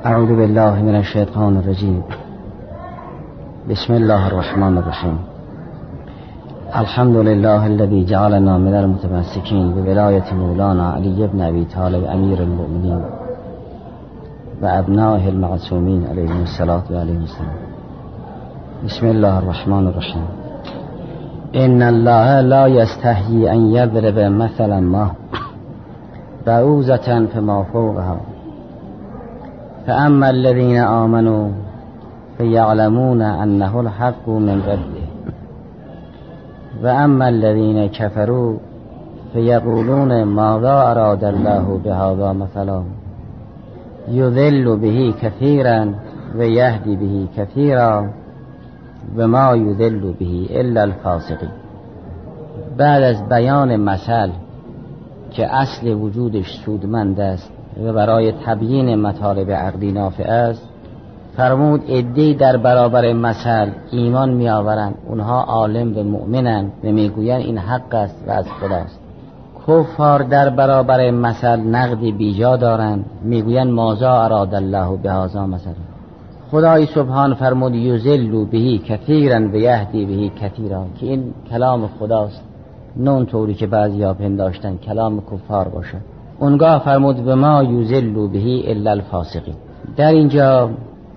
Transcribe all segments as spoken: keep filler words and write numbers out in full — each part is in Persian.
اعوذ بالله من الشیطان الرجیم. بسم الله الرحمن الرحیم. الحمد لله الذي جعلنا من المتمسكين بولایت مولانا علی بن ابی طالب امیر المؤمنین و ابنائه المعصومین علیهم الصلاة و علیهم السلام. بسم الله الرحمن الرحیم. ان الله لا يستحيي ان يضرب مثلا ما بعوضة فما فوقها فأما الذين آمنوا فيعلمون أنه الحق من ربه وأما الذين كفروا فيقولون ماذا أراد الله بهذا مثلا يذل به كثيرا ويهدي به كثيرا وما يذل به إلا الفاسقين. بعد از بیان مثل که اصل وجودش سودمند است و برای تبیین مطالب عقلی نافع است، فرمود عده‌ای در برابر مثل ایمان می آورند، اونها عالم و مؤمنند و میگویند این حق است و از خداست. کفار در برابر مثل نقدی بیجا دارند، میگویند ماذا اراد الله بهذا مثلا. خدای سبحان فرمود یذل به کثیرا و یهدی به کثیرا، که این کلام خداست، نه اونطوری که بعضیا پنداشتن کلام کفار باشه. اونگاه فرمود به ما یذل به الا الفاسقین. در اینجا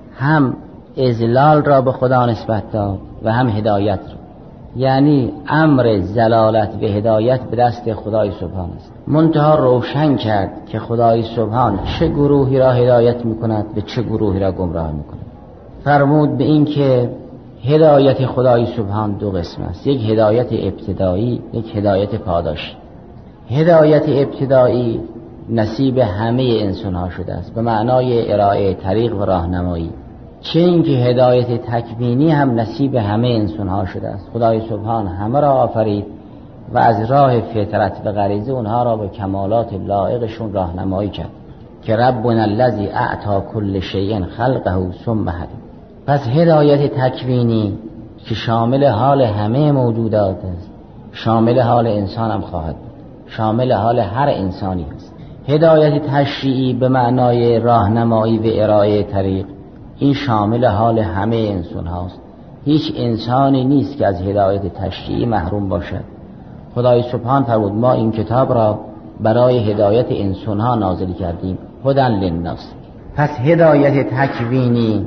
هم اذلال را به خدا نسبت داد و هم هدایت را، یعنی امر ضلالت و هدایت به دست خدای سبحان است. منتها روشن کرد که خدای سبحان چه گروهی را هدایت میکند و چه گروهی را گمراه میکند. فرمود به این که هدایت خدای سبحان دو قسم است، یک هدایت ابتدایی، یک هدایت پاداشی. هدایت ابتدایی نصیب همه انسان ها شده است به معنای ارائه طریق و راهنمایی، چه اینکه هدایت تکوینی هم نصیب همه انسان ها شده است. خدای سبحان همه را آفرید و از راه فطرت و غریزه اونها را به کمالات لایقشون راهنمایی کرد که ربنا الذی اعطی کل شیء خلقه ثم هدی. پس هدایت تکوینی که شامل حال همه موجودات است، شامل حال انسان هم خواهد بود، شامل حال هر انسانی است. هدایت تشریعی به معنای راهنمایی و ارائه طریق، این شامل حال همه انسان هاست. هیچ انسانی نیست که از هدایت تشریعی محروم باشد. خدای سبحان فرمود ما این کتاب را برای هدایت انسان ها نازل کردیم، هدی للناس. پس هدایت تکوینی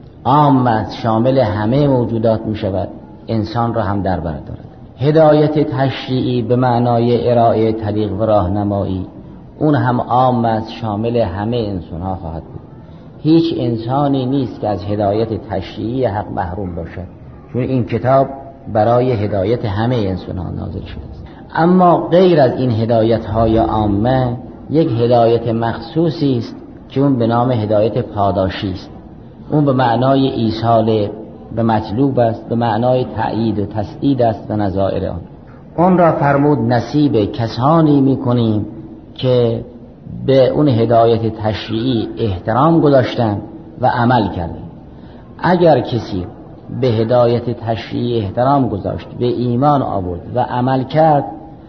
عام است، شامل همه موجودات می شود، انسان را هم در بر دارد. هدایت تشریعی به معنای ارائه طریق و راهنمایی، اون هم عام است، شامل همه انسان ها خواهد بود. هیچ انسانی نیست که از هدایت تشریعی حق محروم باشد، چون این کتاب برای هدایت همه انسان ها نازل شده است. اما غیر از این هدایت های عامه یک هدایت مخصوصی است که اون به نام هدایت پاداشی است. اون به معنای ایصال به مطلوب است، به معنای تأیید و تسدید است و نظائر آن. اون را فرمود نصیب کسانی میکنیم که به اون هدایت تشریعی احترام گذاشتن و عمل کردن. اگر کسی به هدایت تشریعی احترام گذاشت، به ایمان آورد و عمل کرد،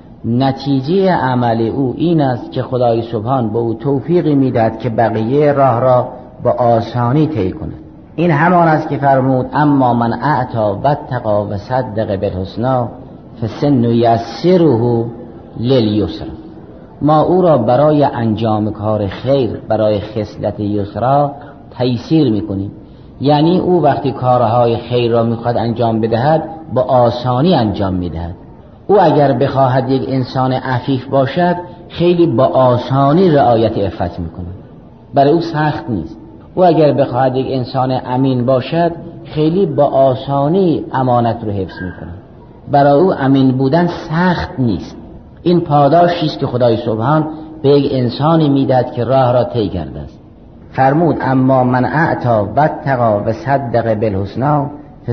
نتیجه عمل او این است که خدای سبحان به او توفیقی میدهد که بقیه راه را با آسانی طی کند. این همان است که فرمود اما من اعطا و اتقا و صدق بالحسنی فسنیسره للیسر. ما او را برای انجام کار خیر، برای خصلت یسرا تیسیر میکنیم. یعنی او وقتی کارهای خیر را میخواد انجام بدهد با آسانی انجام میدهد. او اگر بخواهد یک انسان عفیف باشد خیلی با آسانی رعایت عفت میکنه، برای او سخت نیست. او اگر بخواهد یک انسان امین باشد خیلی با آسانی امانت رو حفظ میکنه، برای او امین بودن سخت نیست. این پاداشی است که خدای سبحان به یک انسانی میدهد که راه را طی کرده است. فرمود اما من اعطا و اتقا و صدق بالحسنی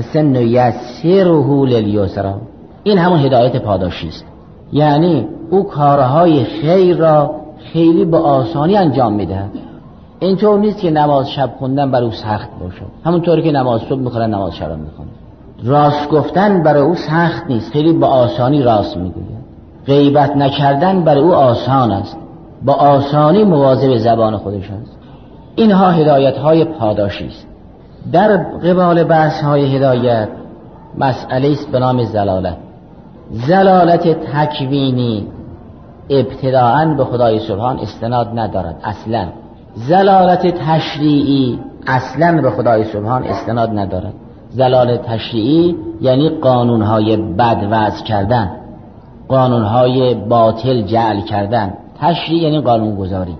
فسنیسره للیسرا. این همون هدایت پاداشی است، یعنی او کارهای خیر را خیلی با آسانی انجام میدهد. اینطور نیست که نماز شب خوندن برای او سخت باشه، همونطوری که نماز صبح میخونه نماز شب میخونه. راست گفتن برای او سخت نیست، خیلی با آسانی راست میگوید. غیبت نکردن برای او آسان است، با آسانی مواظب زبان خودش است. اینها هدایت های پاداشی است. در قبال بحث های هدایت مسئله است به نام زلالت. زلالت تکوینی ابتداءً به خدای سبحان استناد ندارد اصلا. زلالت تشریعی اصلا به خدای سبحان استناد ندارد. زلالت تشریعی یعنی قانونهای بد وضع کردن، قانونهای باطل جعل کردن. تشریع یعنی قانونگذاری.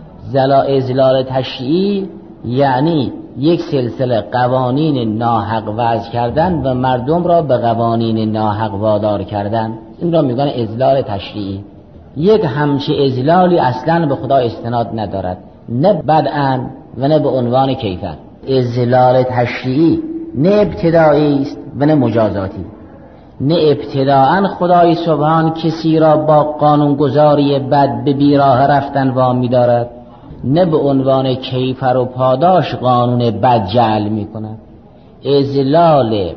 زلال تشریعی یعنی یک سلسله قوانین ناحق وضع کردن و مردم را به قوانین ناحق وادار کردن. این را میگن اضلال تشریعی. یک همچه اضلالی اصلا به خدا استناد ندارد، نه بدعاً و نه به عنوان کیفر. اضلال تشریعی نه ابتدایی است و نه مجازاتی. نه ابتداءً خدای سبحان کسی را با قانونگذاری بد به بیراه رفتن وامی دارد، نه به عنوان کیفر و پاداش قانون بد جعل می کند. اضلال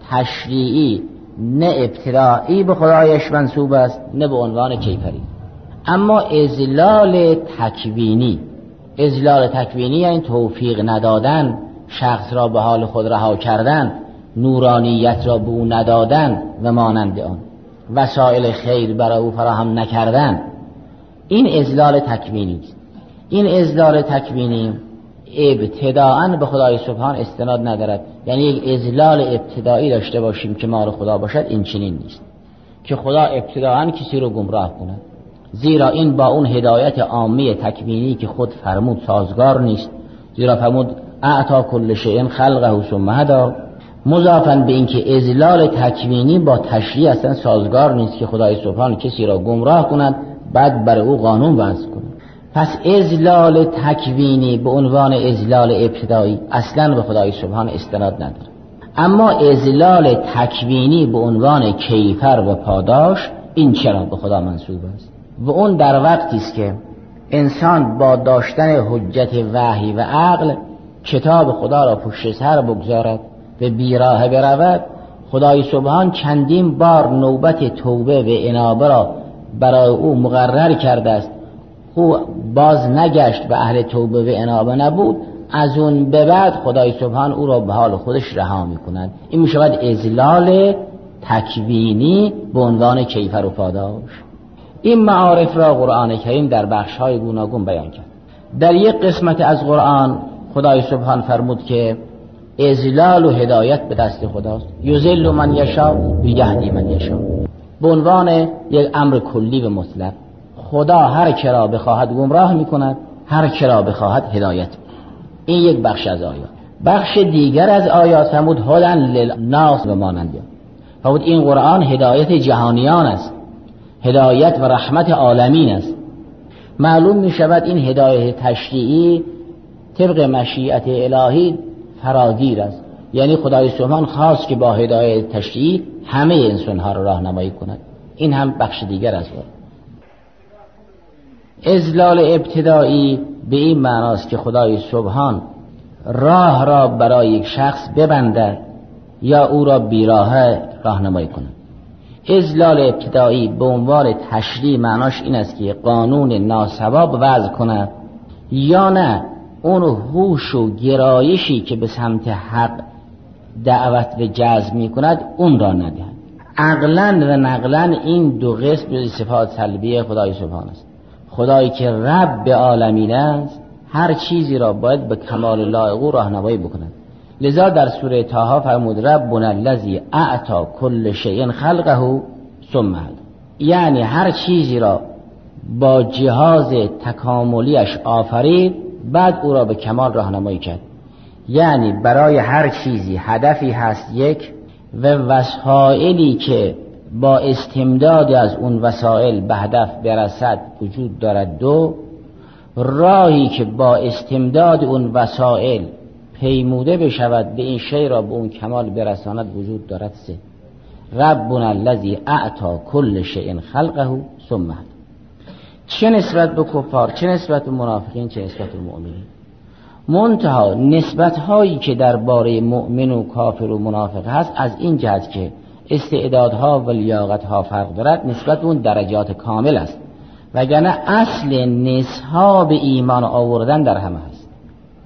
تشریعی نه ابتدایی به خدایش منسوب است، نه به عنوان کیفری. اما اضلال تکوینی، اضلال تکوینی یعنی توفیق ندادن، شخص را به حال خود رها کردن، نورانیت را به او ندادن و مانند آن، وسایل خیر برای او فراهم نکردن. این اضلال تکوینی است. این اضلال تکوینی ابتداءً به خدای سبحان استناد ندارد. یعنی یک اضلال ابتدایی داشته باشیم که مال خدا باشد، این چنین نیست که خدا ابتداءً کسی رو گمراه کند، زیرا این با اون هدایت عامی تکوینی که خود فرمود سازگار نیست. زیرا فرمود اعطا کل شیء خلقه ثم هدی، مضافاً به این که اضلال تکوینی با تشریع اصلا سازگار نیست که خدای سبحان کسی را گمراه کند بعد بر او قانون وضع کند. پس اضلال تکوینی به عنوان اضلال ابتدایی اصلا به خدای سبحان استناد نداره. اما اضلال تکوینی به عنوان کیفر و پاداش این چرا به خدا منسوب است؟ و اون در وقتی است که انسان با داشتن حجت وحی و عقل کتاب خدا را پشت سر بگذارد و بیراه برود، خدای سبحان چندین بار نوبت توبه و انابه را برای او مقرر کرده است. او باز نگشت و اهل توبه و انابه نبود، از اون به بعد خدای سبحان او را به حال خودش رها می کند. این می شود اضلال تکوینی به عنوان کیفر و پاداش. این معارف را قرآن کریم در بخش‌های گوناگون بیان کرد. در یک قسمت از قرآن خدای سبحان فرمود که اضلال و هدایت به دست خداست. یضل من یشاء و یهدی من یشاء. به عنوان یک امر کلی و مطلق، خدا هر کی را بخواهد گمراه میکند، هر کی را بخواهد هدایت. این یک بخش از آیات. بخش دیگر از آیات فرمود هدی للناس و مانند آن. فرمود این قرآن هدایت جهانیان است، هدایت و رحمت عالمین است. معلوم می شود این هدایت تشریعی طبق مشیت الهی فراگیر است. یعنی خدای سبحان خواست که با هدایت تشریعی همه انسانها را راهنمایی کند. این هم بخش دیگر از قرآن. اضلال ابتدایی به این معناست که خدای سبحان راه را برای یک شخص ببندد یا او را بیراه راهنمایی کند. اضلال ابتدایی به عنوان تشریع معناش این است که قانون ناصواب وضع کند یا نه اون هوش و گرایشی که به سمت حق دعوت و جذب می کند اون را ندهد. عقلاً و نقلاً این دو قسم به صفات سلبیه خدای سبحان است. خدایی که رب عالمین است هر چیزی را باید به کمال لایق او راهنمایی بکند. لذا در سوره طه فرمود ربنا الذی اعطی کل شیء خلقه ثم هدی. یعنی هر چیزی را با جهاز تکاملیش آفرید بعد او را به کمال راهنمایی کرد. یعنی برای هر چیزی هدفی هست یک، و وسایلی که با استمداد از اون وسایل به هدف برسد وجود دارد دو، راهی که با استمداد اون وسایل پیموده بشود به این شی را به اون کمال برساند وجود دارد سه. ربنا الذی اعطی کل شیء خلقه ثم هدی. چه نسبت به کفار، چه نسبت به منافقین، چه نسبت به مؤمنین. منتها نسبت هایی که درباره مؤمن و کافر و منافق هست از این جهت که استعدادها و لیاقتها فرق دارد نسبت اون درجات کامل است، وگرنه اصل نصاب ایمان آوردن در همه هست.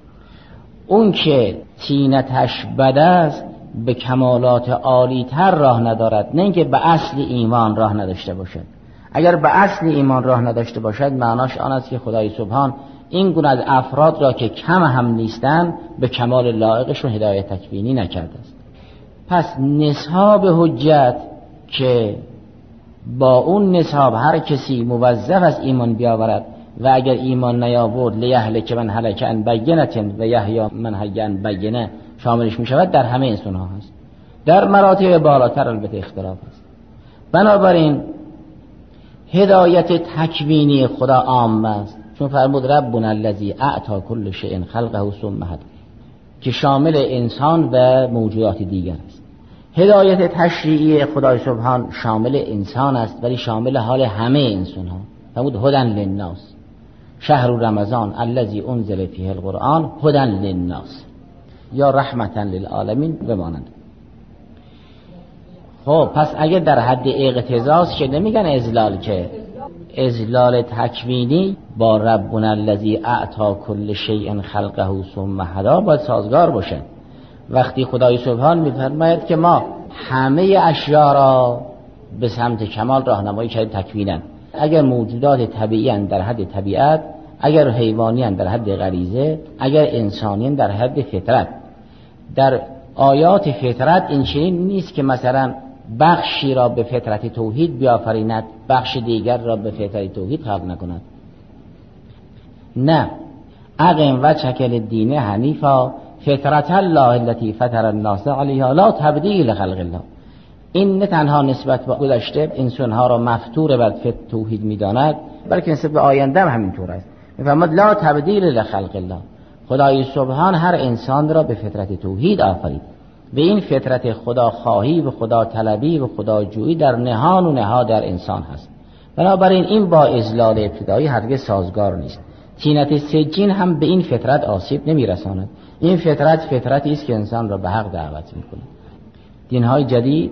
اون که طینتش بد است به کمالات عالی تر راه ندارد، نه اینکه به اصل ایمان راه نداشته باشد. اگر به اصل ایمان راه نداشته باشد معناش آن است که خدای سبحان این گونه از افراد را که کم هم نیستند به کمال لایقشون هدایت تکوینی نکرده است. پس نصاب حجت که با اون نصاب هر کسی موظف از ایمان بیاورد و اگر ایمان نیاورد لیهلک من هلک عن بینة و یحیی من حی عن بینة شاملش می شود، در همه انسان ها هست. در مراتب بالاتر البته اختلاف است. بنابراین هدایت تکوینی خدا عام است، چون فرمود ربنا الذی اعطی کل شیء خلقه ثم هدی، که شامل انسان و موجودات دیگر است. هدایت تشریعی خدای سبحان شامل انسان است ولی شامل حال همه انسان ها. فرمود هدی للناس شهر رمضان الذی انزل فیه القرآن هدی للناس یا رحمتا للعالمین بمانند. خب پس اگه در حد اقتضاست که نمیگن ازلال، که ازلال تکوینی با ربنا الذی اعطی کل شیء خلقه ثم هدی باید سازگار باشه. وقتی خدای سبحان میفرماید که ما همه اشیاء را به سمت کمال راهنمایی کردیم تکوینن، اگر موجودات طبیعی در حد طبیعت، اگر حیوانی در حد غریزه، اگر انسانی در حد فطرت. در آیات فطرت این چنین نیست که مثلا بخشی را به فطرت توحید بیافریند بخش دیگر را به فطرت توحید خلق نکند. نه، اقیم وجهک للدین حنیفا فطرت الله التي فطر الناس علیها لا تبدیل خلق الله. این نه تنها نسبت به گذشته انسانها را مفطور بر فطرت توحید می‌داند، بلکه نسبت به آینده هم همینطور است. می‌فرماید لا تبدیل لخلق الله، خدای سبحان هر انسان را به فطرت توحید آفرید. به این فطرت خدا خواهی و خدا طلبی و خدا جویی در نهان و نهاد در انسان هست. بنابراین این با اذلال ابتدایی هرگز سازگار نیست. طینت سجین هم به این فطرت آسیب نمی‌رساند. این فطرت فطرتی است که انسان را به حق دعوت می‌کند. دین‌های جدید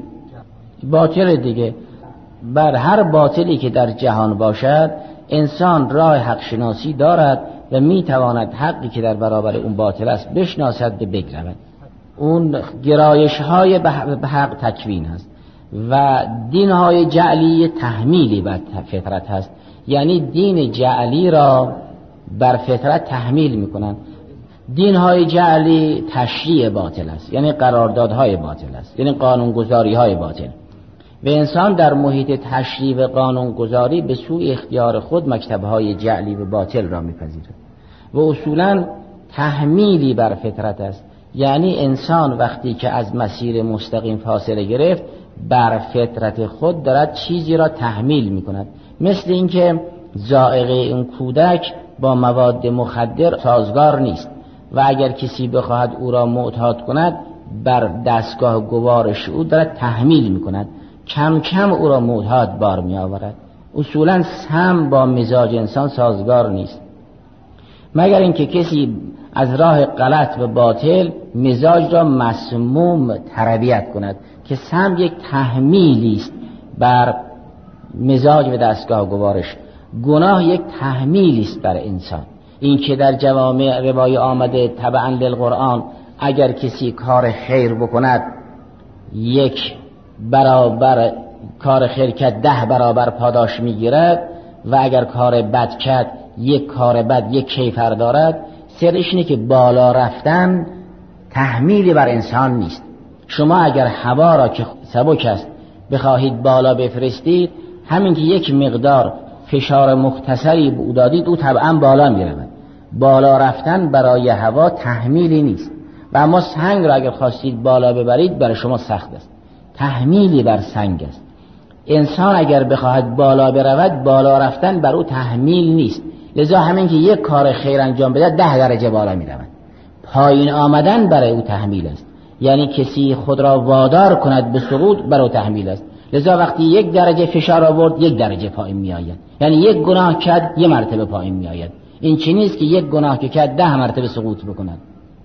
باطل دیگه، بر هر باطلی که در جهان باشد انسان راه حق شناسی دارد و میتواند حقی که در برابر اون باطل است بشناسد و بگرود. اون گرایش های به حق تکوین هست و دین های جعلی تحمیلی بر فطرت هست، یعنی دین جعلی را بر فطرت تحمیل میکنند. دین های جعلی تشریع باطل است، یعنی قراردادهای باطل است، یعنی قانونگذاری های باطل. و انسان در محیط تشریع و قانونگذاری به سوی اختیار خود مکتبهای جعلی و باطل را میپذیرد و اصولا تحمیلی بر فطرت است. یعنی انسان وقتی که از مسیر مستقیم فاصله گرفت بر فطرت خود دارد چیزی را تحمیل میکند، مثل اینکه ذائقه این کودک با مواد مخدر سازگار نیست و اگر کسی بخواهد او را معتاد کند بر دستگاه گوارش او دارد تحمیل میکند، کم کم او را معتاد بار می آورد. اصولا سم با مزاج انسان سازگار نیست، مگر اینکه کسی از راه غلط و باطل مزاج را مسموم تربیت کند که سم یک تحمیلی است بر مزاج و دستگاه گوارش. گناه یک تحمیلی است بر انسان. این که در جوامع روایت آمده تبعا للقرآن اگر کسی کار خیر بکند یک برابر کار خیر کرد ده برابر پاداش میگیرد و اگر کار بد کرد یک کار بد یک کیفر دارد. سرش اینه که بالا رفتن تحمیلی بر انسان نیست. شما اگر هوا را که سبک است بخواهید بالا بفرستید، همین که یک مقدار فشار مختصری به او دادید او طبعا بالا میرود. بالا رفتن برای هوا تحمیلی نیست و اما سنگ را اگر خواستید بالا ببرید برای شما سخت است، تحمیلی بر سنگ است. انسان اگر بخواهد بالا برود بالا رفتن بر او تحمیل نیست، لذا همین که یک کار خیر انجام بده ده درجه بالا می رود. پایین آمدن برای او تحمیل است، یعنی کسی خود را وادار کند به سقوط برای او تحمیل است. لذا وقتی یک درجه فشار آورد یک درجه پایین می آید، یعنی یک گناه کرد یک مرتبه پایین می آید. این چی نیست که یک گناه که کرد ده مرتبه سقوط بکند.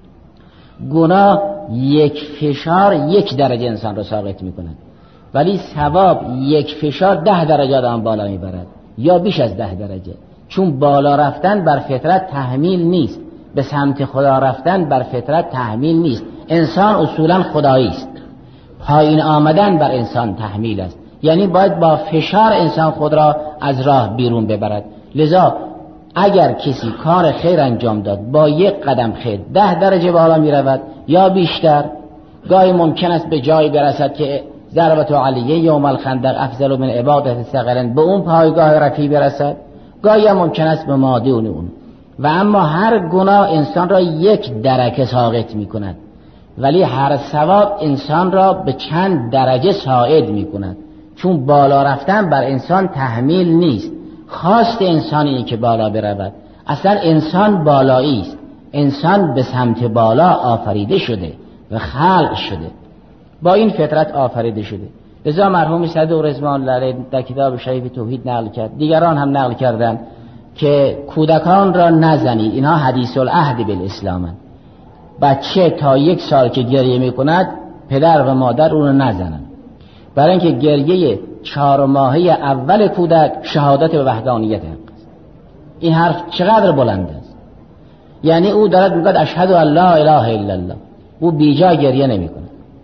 گناه یک فشار یک درجه انسان را ساقط می کند، ولی ثواب یک فشار ده درجه آدم بالا می برد یا بیش از ده درجه. چون بالا رفتن بر فطرت تحمیل نیست، به سمت خدا رفتن بر فطرت تحمیل نیست. انسان اصولا خدایی است، پایین آمدن بر انسان تحمیل است، یعنی باید با فشار انسان خود را از راه بیرون ببرد. لذا اگر کسی کار خیر انجام داد، با یک قدم خیر ده درجه بالا می رود یا بیشتر. گاهی ممکن است به جایی برسد که ضربت علیه یوم الخندق افضل من عبادت صغیرن، به اون پایگاه رفیع برسد. گاهی هم ممکن است به ماده اون. و اما هر گناه انسان را یک درکه ساقط می کند، ولی هر ثواب انسان را به چند درجه صاعد می کند، چون بالا رفتن بر انسان تحمیل نیست. خواست انسان اینه که بالا برود. اصلا انسان بالایی است، انسان به سمت بالا آفریده شده و خلق شده، با این فطرت آفریده شده. لذا مرحوم صدوق رضوان الله علیه در کتاب شریف توحید نقل کرد، دیگران هم نقل کردند که کودکان را نزنید، اینها حدیث العهد بالاسلامند. بچه تا یک سال که گریه میکند پدر و مادر اون رو نزنند، برای اینکه گریه چهار ماهه اول کودک شهادت به وحدانیت حق است. این حرف چقدر بلند است، یعنی او دارد میگه اشهد ان لا اله الا الله، او بیجا گریه نمیکنه.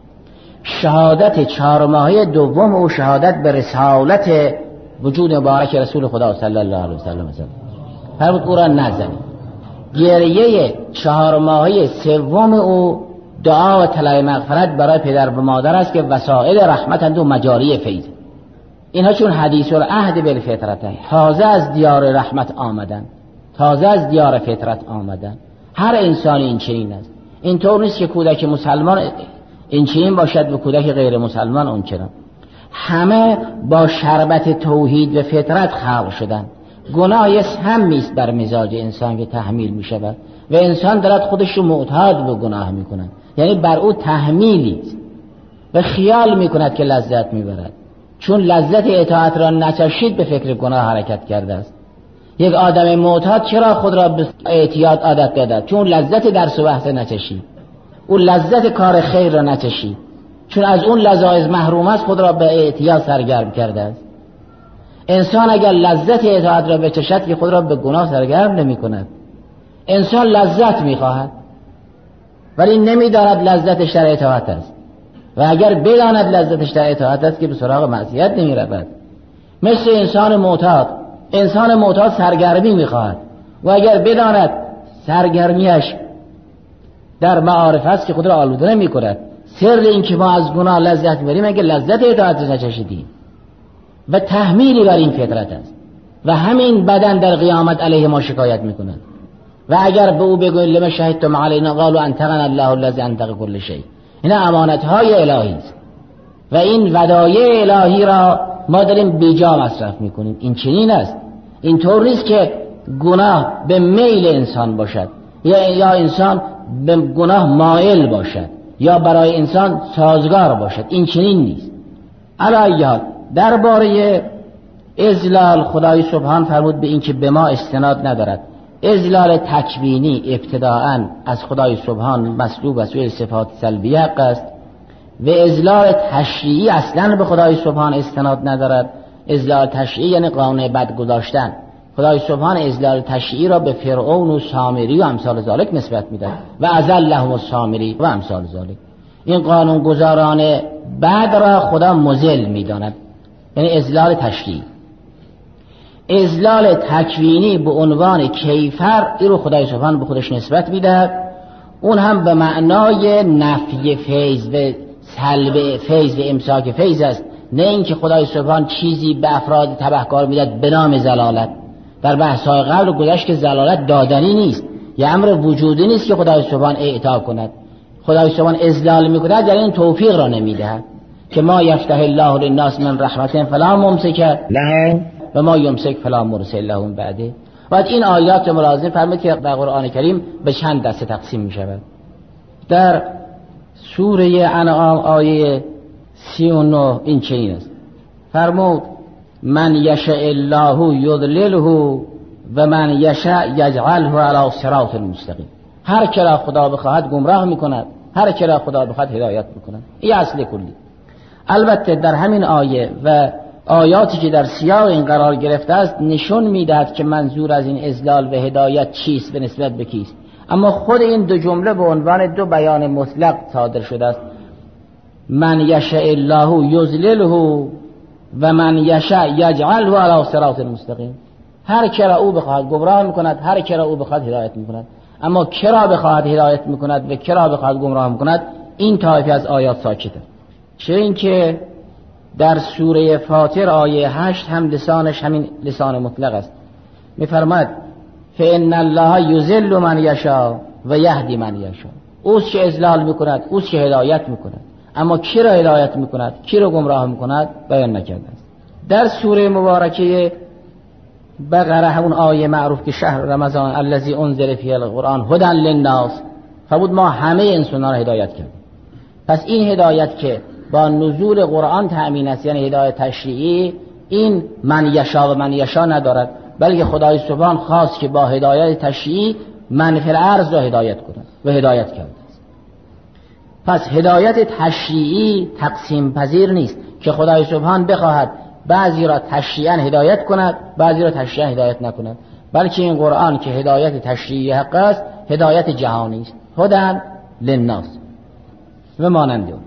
شهادت چهار ماهه دوم او شهادت به رسالت وجود مبارک رسول خدا صلی الله علیه و سلم است. فرمود او را نزنید. گریه چهار ماهه سوم او دعا و طلب مغفرت برای پدر و مادر است که وسائل رحمتند و مجاری فیض. اینها چون حدیث العهد بالفطرتند، تازه از دیار رحمت آمدن، تازه از دیار فطرت آمدن. هر انسانی این چنین است. اینطور نیست که کودک مسلمان این چنین باشد و کودک غیر مسلمان اون چنان. همه با شربت توحید و فطرت خلق شدن. گناه یه سمی است بر مزاج انسان که تحمیل می شود و انسان دارد خودش رو معتاد به گناه می کند، یعنی بر او تحمیلی است و خیال می کند که لذت می برد. چون لذت اطاعت را نچشید به فکر گناه حرکت کرده است. یک آدم معتاد چرا خود را به اعتیاد عادت داده؟ چون لذت درس و بحث نچشید، او لذت کار خیر را نچشید، چون از اون لذایز محروم است خود را به اعتیاد سرگرم کرده است. انسان اگر لذت اطاعت را بچشد که خود را به گناه سرگرم نمی کند. انسان لذت می خواهد ولی نمی داند لذتش در اطاعت است، و اگر بداند لذتش در اطاعت است که به سراغ معصیت نمی رود. مثل انسان معتاد، انسان معتاد سرگرمی می خواهد و اگر بداند سرگرمیش در معارف است که خود را آلوده نمی کند. سر این که ما از گناه لذت میبریم اگر لذت اطاعت را نچشیدیم و تحمیلی بر این فطرت است و همین بدن در قیامت علیه ما شکایت میکنند. و اگر به او بگوییم لما شهدتم علینا قالوا انطقنا الله الذی انطق کل شیء، این امانت‌های الهی است و این ودایع الهی را ما داریم بیجا مصرف میکنیم. این چنین است. این طور نیست که گناه به میل انسان باشد یا یا انسان به گناه مائل باشد یا برای انسان سازگار باشد. این چنین نیست. علیه درباره اذلال خدای سبحان فرمود به این که به ما استناد ندارد. اذلال تکوینی ابتداءً از خدای سبحان مسلوب از سوی صفات سلبیه حق است و اذلال تشریعی اصلاً به خدای سبحان استناد ندارد. اذلال تشریعی یعنی قانون بد گذاشتن. خدای سبحان اذلال تشریعی را به فرعون و سامری و امثال ذالک نسبت میدهد و اذلهم السامری و امثال ذالک. این قانون گذاران بد را خدا مذل میداند، یعنی اذلال تشریعی. اذلال تکوینی به عنوان کیفر این رو خدای سبحان به خودش نسبت میدهد، اون هم به معنای نفی فیض و سلب فیض و امساک فیض است، نه اینکه خدای سبحان چیزی به افراد تبهکار میدهد به نام زلالت. در بحث‌های قبل گذشت که زلالت دادنی نیست، یه امر وجودی نیست که خدای سبحان اعطا کند. خدای سبحان اذلال میکند یعنی این توفیق را نمیدهد که ما یفتح الله للناس من رحمت فلا ممسک له و ما یمسک فلا مرسل له بعده. بعد این آیات ملازم فرمود که در قرآن کریم به چند دسته تقسیم می شود. در سوره انعام آیه سی و نه این چنین است، فرمود من یشاء الله یضلله و من یشاء یجعله علی صراط المستقیم. هر کی را خدا بخواهد گمراه میکند، هر کی را خدا بخواهد هدایت میکند. این اصل کلی. البته در همین آیه و آیاتی که در سیاق این قرار گرفته است نشون میدهد که منظور از این اذلال و هدایت چیست به نسبت به کیست. اما خود این دو جمله به عنوان دو بیان مطلق صادر شده است. من یشاء الله یضلله و من یشاء یجعله علی صراط مستقیم. هر کی را او بخواهد گمراه میکند، هر کی را او بخواهد هدایت میکند. اما کی را بخواهد هدایت میکند و کی را بخواهد گمراه میکند، این طایفه از آیات ساکته. چه اینکه در سوره فاطر آیه هشت هم لسانش همین لسان مطلق است. میفرماید فإن الله یضل من یشاء و یهدی من یشاء. اوست که اضلال میکند، اوست که هدایت میکند، اما کی را هدایت میکند، کی را گمراه میکند بیان نکرده است. در سوره مبارکه بقره همون آیه معروف که شهر رمضان الذی انزل فیه القرآن هدی للناس، فرمود ما همه انسان‌ها را هدایت کردیم. پس این هدایت که با نزول قرآن تأمین است، یعنی هدایت تشریعی، این من یشا و من یشا ندارد، بلکه خدای سبحان خواست که با هدایت تشریعی من فی الارض را هدایت کند و هدایت کرده است. پس هدایت تشریعی تقسیم پذیر نیست که خدای سبحان بخواهد بعضی را تشریعاً هدایت کند، بعضی را تشریعاً هدایت نکند، بلکه این قرآن که هدایت تشریعی حق است، هدایت جهانی است. هدی للناس و مانند اون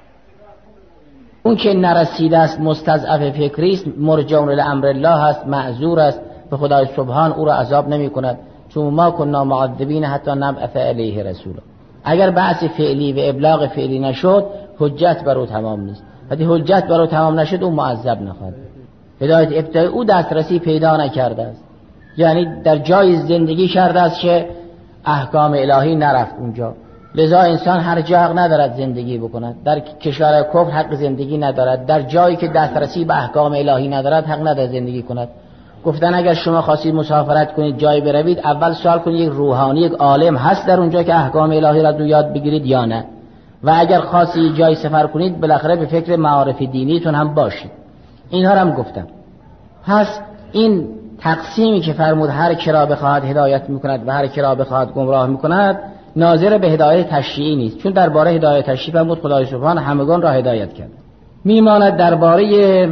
اون که نرسیده است، مستضعف فکری است، مرجع لامر الله است، معذور است، به خدای سبحان او را عذاب نمی کند، چون ما کنا معذبین حتی نبعث الیه رسولا. اگر بعث فعلی و ابلاغ فعلی نشد، حجت بر او تمام نیست. وقتی حجت بر او تمام نشد، او معذب نخواهد. هدایت ابتدایی او دسترسی پیدا نکرده است، یعنی در جای زندگی کرده است که احکام الهی نرفت اونجا. لذا انسان هر جا حق ندارد زندگی بکند، در کشور کفر حق زندگی ندارد، در جایی که دسترسی به احکام الهی ندارد حق ندارد زندگی کند. گفتن اگر شما خواستید مسافرت کنید جایی بروید، اول سوال کنید یک روحانی، یک عالم هست در اونجا که احکام الهی را یاد بگیرید یا نه، و اگر خواستید جایی سفر کنید بالاخره به فکر معارف دینیتون هم باشید. اینها هم گفتم. پس این تقسیمی که فرمود هر کی را بخواهد هدایت میکند و هر کی را بخواهد گمراه میکند، ناظر به هدایت تشریعی نیست، چون درباره هدایت تشریعی فرمود خدای سبحان همگان را هدایت کرد. میماند درباره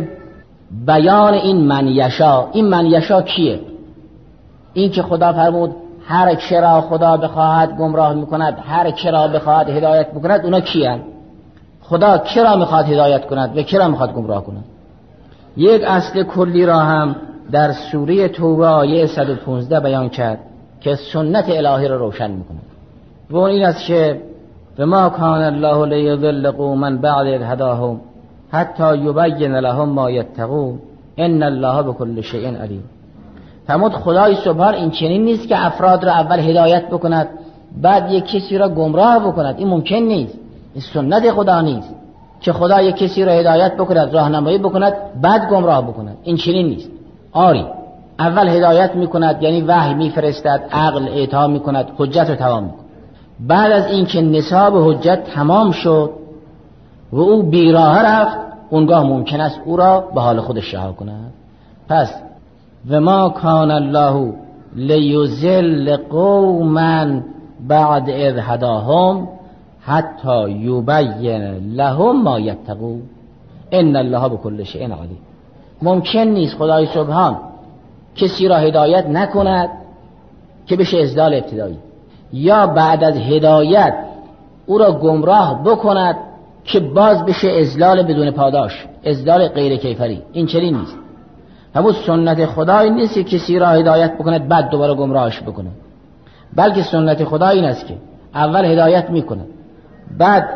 بیان این من یشا. این من یشا کیه؟ این که خدا فرمود هر کی را خدا بخواهد گمراه میکند، هر کی را بخواهد هدایت میکند، اونا کیان؟ خدا کی را میخواد هدایت کند و کی را میخواد گمراه کند؟ یک اصل کلی را هم در سوره توبه آیه صد و پانزده بیان کرد که سنت الهی را روشن میکند. و اون این است که وما کان الله لیضل قوما بعد اذ هداهم حتی یبین لهم ما یتقون ان الله بكل شیء علیم. فرمود خدای سبحان این چنین نیست که افراد را اول هدایت بکند بعد یک کسی را گمراه بکند. این ممکن نیست، این سنت خدا نیست که خدا یک کسی را هدایت بکند، راهنمایی بکند، بعد گمراه بکند. این چنین نیست. آری اول هدایت میکند، یعنی وحی میفرستد، عقل اعطا میکند، حجت رو تمام میکند. بعد از اینکه نصاب حجت تمام شد و او بیراه رفت، اونگاه ممکن است او را به حال خودش رها کند. پس و ما کان الله لیضل قوما بعد اذ هداهم حتی یبین لهم ما یتقون ان الله بكل شیء علیم. ممکن نیست خدای سبحان کسی را هدایت نکند که بشه اضلال ابتدایی، یا بعد از هدایت او را گمراه بکند که باز بشه اضلال بدون پاداش، اضلال غیر کیفری. این چنین نیست. همون سنت خدای نیست که کسی را هدایت بکند بعد دوباره گمراهش بکند، بلکه سنت خدا این است که اول هدایت میکند، بعد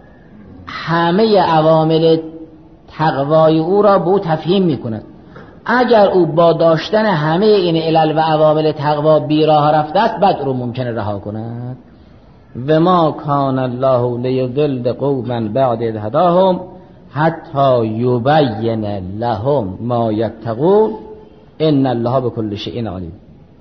همه عوامل تقوای او را به او تفهیم میکند. اگر او با داشتن همه این علل و عوامل تقوا بیراه رفته است، بعد او ممکنه رها کند. و ما کان الله لیضل قوما بعد اذ هداهم حتی یبین لهم ما یتقون ان الله بكل شیء علیم.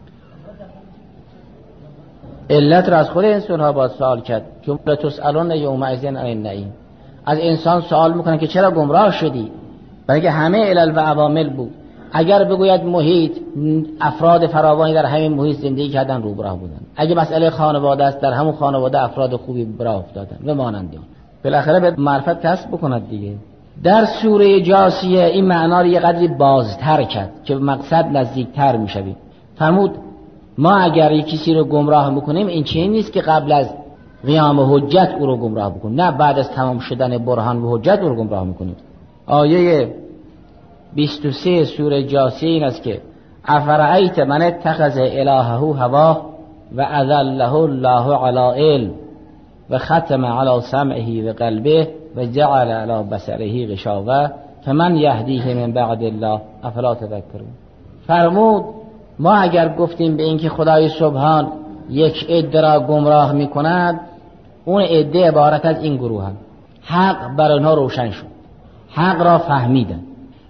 علت را از خود انسان ها باید سوال کرد که لتسألن یومئذ عن النعیم. از انسان سوال میکنن که چرا گمراه شدی؟ بلکه همه علل و عوامل بود. اگر بگوید محیط، افراد فراوانی در همین محیط زندگی کردن، رو براه بودن. اگه مسئله خانواده است، در همون خانواده افراد خوبی براه افتادن و مانند اون. بالاخره به معرفت کسب بکند دیگه. در سوره جاثیه این معنا رو یه قدری بازتر کرد که به مقصد نزدیکتر میشویم. فرمود ما اگر یک کسی رو گمراه میکنیم این چیزی نیست که قبل از قیام حجت او رو گمراه بکنیم، نه بعد از تمام شدن برهان و حجت او رو گمراه میکنیم. آیه بیست و سه سوره جاثیه این است که افرأیت من اتخذ الهه هواه و اذله الله علی علم و ختم علی سمعه و قلبه و جعل علی بصره غشاوه فمن یهدیه من بعد الله افلا تذکرون. فرمود ما اگر گفتیم به اینکه خدای سبحان یک عده را گمراه میکند، اون عده عبارت از این گروه هم. حق بر آنها روشن شد، حق را فهمیدن،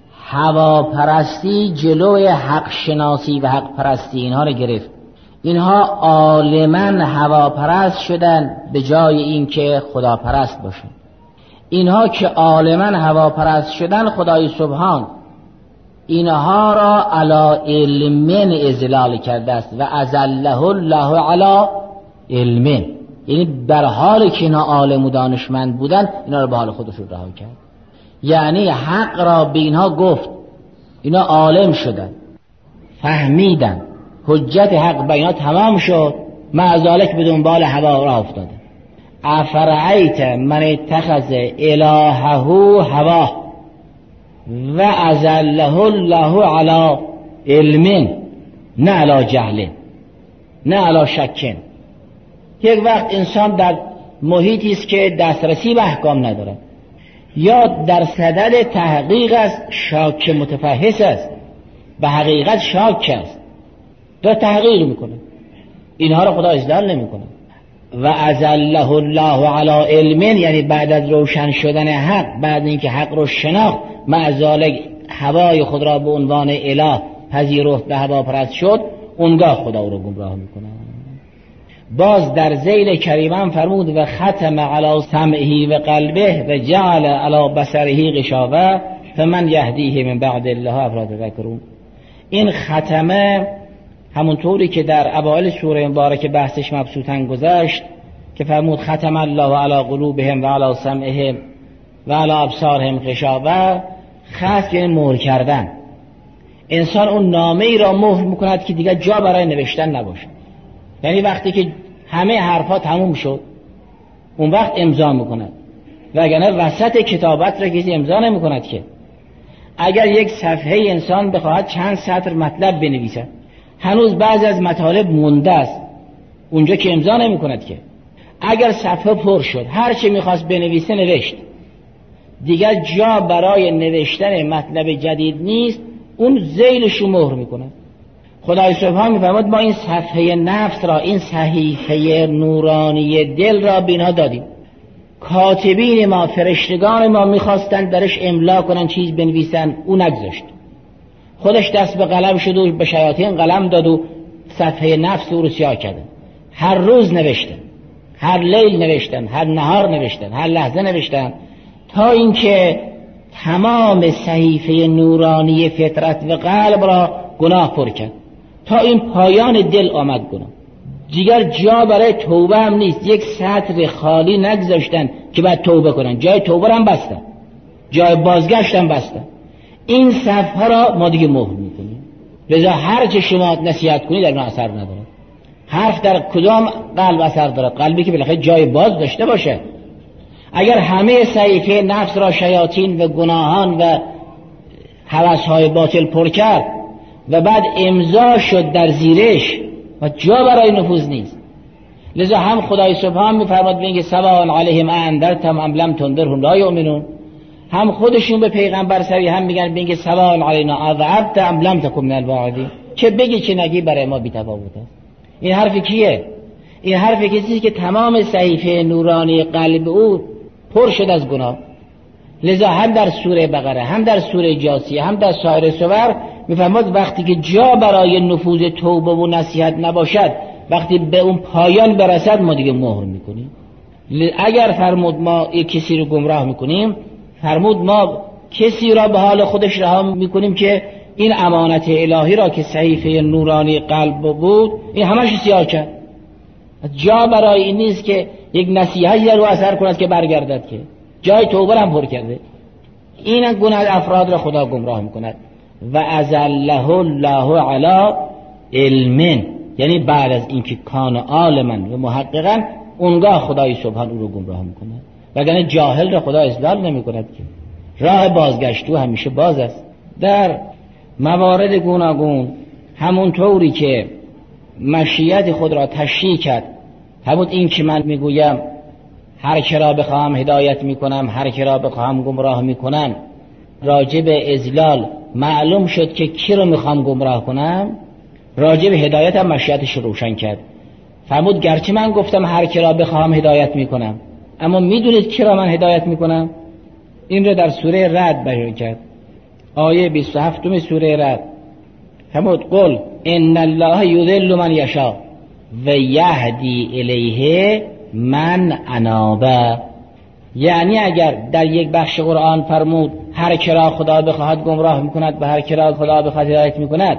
هواپرستی جلوی حق شناسی و حق پرستی اینها را گرفت. اینها عالماً هواپرست شدن به جای اینکه خداپرست باشند. اینها که عالماً هواپرست شدن، خدای سبحان اینها را علی علم اذلال کرده است و اذله الله علی علم، یعنی بر حالی که اینا عالم و دانشمند بودن اینا را به حال خودشون رها کرد. یعنی حق را به اینها گفت، اینا عالم شدن، فهمیدن، حجت حق به اینا تمام شد، مع ذلک به دنبال هوا راه افتادن. افرأیت من اتخذ الهه هواه و اذله الله علی علم نه علی جهل نه علی شک. یک وقت انسان در محیطی است که دسترسی به احکام نداره، یا در صدد تحقیق است، شاک متفحص است، به حقیقت شاک است، داره تحقیق میکنه، اینها رو خدا اذلال نمیکنه. و اذله الله علی علم، یعنی بعد از روشن شدن حق، بعد اینکه حق رو شناخت، مع ذلک هوای خود را به عنوان اله پذیرفت و هوا پرست شد، اونگاه خدا او رو گمراه میکنه. باز در ذیل کریمان فرمود و ختم علی سمعه و قلبه و جعل علی بصره غشاوه فمن یهدیه من بعد الله افلا تذکرون. این ختمه همونطوری که در اوائل سوره مبارکه بحثش مبسوطاً گذشت که فرمود ختم الله علی قلوبهم و علی سمعهم و علی ابصارهم غشاوه، خاص یعنی مهر کردن. انسان اون نامه ای را مهر میکند که دیگه جا برای نوشتن نباشه. یعنی وقتی که همه حرفا تموم شد اون وقت امضا میکند، وگرنه وسط کتابت را کسی امضا نمیکند. که اگر یک صفحه انسان بخواهد چند سطر مطلب بنویسد، هنوز بعضی از مطالب مونده است، اونجا که امضا نمیکند. که اگر صفحه پر شد هر چی میخواست بنویسه نوشت، دیگر جا برای نوشتن مطلب جدید نیست، اون ذیلش رو مهر میکند. خدای سبحان میفرماد ما این صفحه نفس را، این صحیفه نورانی دل را به اینها دادیم. کاتبین ما، فرشتگان ما میخواستن درش املا کنن، چیز بنویسن، او نگذاشت. خودش دست به قلم شد و به شیاطین قلم داد و صفحه نفس او رو سیاه کردن. هر روز نوشتن، هر لیل نوشتن، هر نهار نوشتن، هر لحظه نوشتن، تا اینکه تمام صحیفه نورانی فطرت و قلب را گناه پر کرد، تا این پایان دل آمد گناه. دیگر جا برای توبه هم نیست، یک سطر خالی نگذاشتن که بعد توبه کنن، جای توبه هم بستن، جای بازگشت هم بستن. این صفحه را ما دیگه مهر میکنیم. لذا هر چه شما نصیحت کنید در اون اثر نداره. حرف در کدام قلب اثر داره؟ قلبی که بالاخره جای باز داشته باشه. اگر همه صحیفه نفس را شیاطین و گناهان و هوس‌های باطل پر کرد و بعد امضا شد در زیرش و جا برای نفوذ نیست. لذا هم خدای سبحان میفرماد بینگه سواء علیهم اانذرتهم ام لم تنذرهم لا یؤمنون، هم خودشون به پیغمبر سری هم میگن بینگه سواء علینا اذعبت ام لم تکن من الواعظین، چه بگی چه نگی برای ما بی تفاوت است. این حرف کیه؟ این حرف کسی که تمام صحیفه نورانی قلب او پر شد از گناه. لذا هم در سوره بقره، هم در سوره جاثیه، هم در سایر سور میفرماد وقتی که جا برای نفوذ توبه و نصیحت نباشد، وقتی به اون پایان برسد ما دیگه مهر میکنیم. اگر فرمود ما یک کسی رو گمراه میکنیم، فرمود ما کسی را به حال خودش رها میکنیم که این امانت الهی را که صحیفه نورانی قلب بود این همش سیاه کرد. جا برای این نیست که یک نصیحتی در او اثر کند که برگردد، که جای توبه هم پر کرده. این گونه افراد را خدا گمراه میکند. و اذله الله علی علم، یعنی بعد از اینکه کان عالما و محققا، اونگاه خدای سبحان او رو گمراه میکنه، وگرنه جاهل را خدا اضلال نمیکند که. راه بازگشت او همیشه باز است. در موارد گوناگون همون طوری که مشیت خود را تشریح کرد، همون این که من میگویم هر که را بخواهم هدایت میکنم، هر که را بخواهم گمراه میکنم، راجع به اضلال معلوم شد که کی رو میخوام گمراه کنم. راجع به هدایت هم مشیتش روشن کرد. فرمود گرچه من گفتم هر کی را بخواهم هدایت میکنم، اما میدونید کی را من هدایت میکنم؟ این رو در سوره رعد بیان کرد، آیه بیست و هفت سوره رعد. فرمود قل ان الله یضل من یشاء و یهدی الیه من اناب. یعنی اگر در یک بخش قرآن فرمود هر کی را خدا بخواهد گمراه میکند و هر کی را خدا بخواهد هدایت میکند،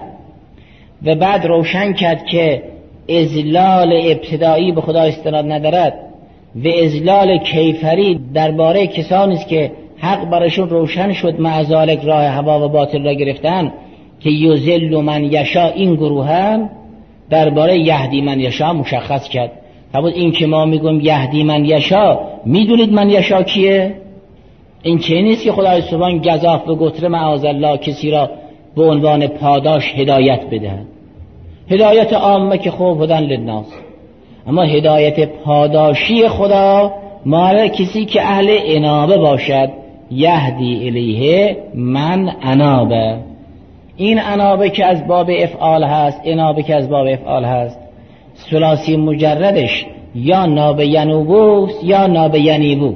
و بعد روشن کرد که اضلال ابتدایی به خدا استناد ندارد و اضلال کیفری درباره کسانی است که حق برشون روشن شد، معذالک راه هوا و باطل را گرفتن که یضل من یشاء، این گروهن درباره یهدی من یشاء مشخص کرد. فرمود این که ما میگم یهدی من یشاء، میدونید من یشاء کیه؟ این چه نیست که خدای سبحان گزاف و گتره معاذ الله کسی را به عنوان پاداش هدایت بدهد. هدایت عامه که خوب هدن للناس، اما هدایت پاداشی خدا مال کسی که اهل انابه باشد. یهدی الیه من انابه. این انابه که از باب افعال هست، انابه که از باب افعال هست، ثلاثی مجردش یا نابه ینوبوست یا نابه ینیبو.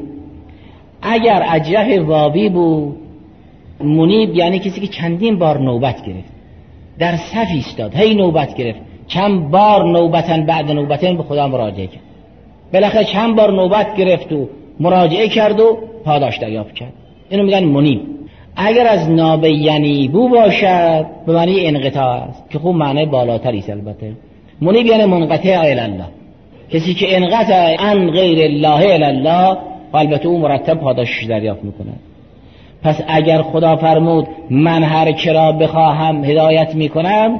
اگر اجرف واوی بود، منیب یعنی کسی که چندین بار نوبت گرفت، در صف ایستاد، هی نوبت گرفت، چند بار نوبتن بعد نوبتن به خدا مراجعه کرد، بالاخره چند بار نوبت گرفت و مراجعه کرد و پاداش دریافت کرد، اینو میگن منیب. اگر از نابه ینیبو باشد به معنی انقطاع است که خوب معنی بالاتری است. البته منیب یعنی منقطع الی الله، کسی که انقطع عن غیر الله الی الله، البته او مرتب پاداشش دریافت میکنه. پس اگر خدا فرمود من هر کی را بخواهم هدایت میکنم،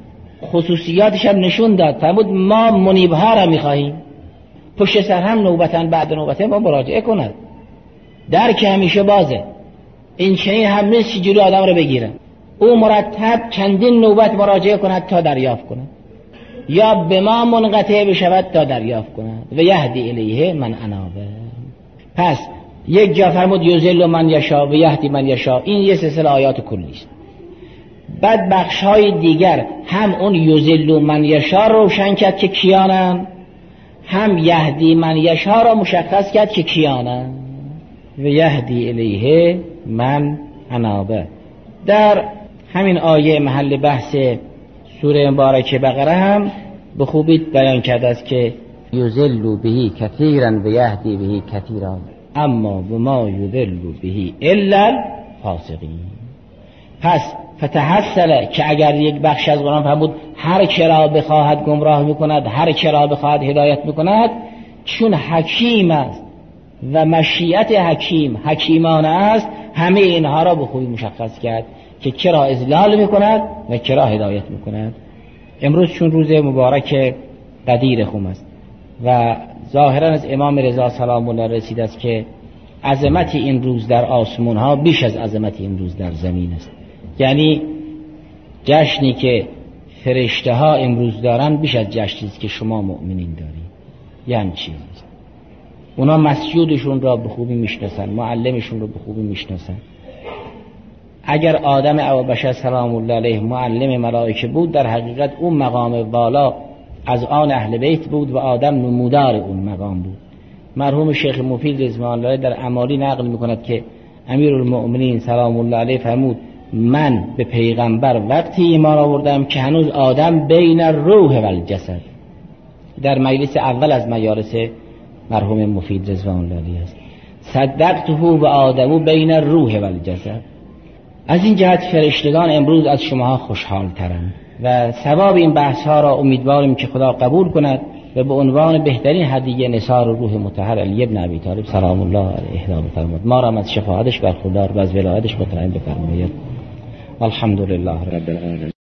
خصوصیاتش هم نشون داد. فرمود ما منیبها را میخواهیم، پشت سر هم نوبتن بعد نوبتن ما مراجعه کند، در که همیشه بازه. این چنین هم نیست که جلو آدم رو بگیرن، او مرتب چندین نوبت مراجعه کند تا دریافت کند، یا به ما منقطع بشود تا دریافت کند. و یهدی الیه من انابه. پس یک جا فرمود یضل من یشاء و یهدی من یشاء، این یه سلسله آیات کلی است. بعد بخش‌های دیگر هم اون یضل من یشاء روشن کرد که کیانن، هم یهدی من یشاء را مشخص کرد که کیانن. و یهدی الیه من انابه. در همین آیه محل بحث سوره مبارکه بقره هم به خوبی بیان کرده است که یضل به کثیرا و یهدی به کثیرا اما و ما یضل به الا الفاسقین. پس فتحصل که اگر یک بخش از قرآن فرمود هر کی را بخواهد گمراه میکند، هر کی را بخواهد هدایت میکند، چون حکیم است و مشیت حکیم حکیمانه است، همه اینها را به خوبی مشخص کرد که کرا اضلال میکند و کرا هدایت میکند. امروز چون روز مبارک قدیر خم است و ظاهرا از امام رضا سلام الله رسید است که عظمت این روز در آسمون ها بیش از عظمت این روز در زمین است. یعنی جشنی که فرشته ها امروز دارن بیش از جشنی است که شما مؤمنین دارید. یعنی چی؟ اونا مسجودشون را به خوبی میشناسن، معلمشون رو به خوبی میشناسن. اگر آدم ابوبشر سلام الله علیه معلم ملائکه بود، در حقیقت اون مقام بالا از آن اهل بیت بود و آدم نمودار اون مقام بود. مرحوم شیخ مفید رضوان الله در اعمالی نقل میکند که امیرالمؤمنین سلام الله علیه فرمود من به پیغمبر وقتی ایمان آوردم که هنوز آدم بین الروح و الجسد. در مجلس اول از مجالس مرحوم مفید رضوان الله علیه است. صدقته و آدمو بین الروح و الجسد. از این جهت فرشتگان امروز از شماها خوشحال ترند و ثواب این بحث ها را امیدواریم که خدا قبول کند و به عنوان بهترین هدیه نثار روح مطهر علی ابن ابی طالب سلام الله علیه اهدا بفرماید. ما را از شفاعتش برخوردار و از ولایتش مطمئن بفرماید. الحمدلله رب العالمین.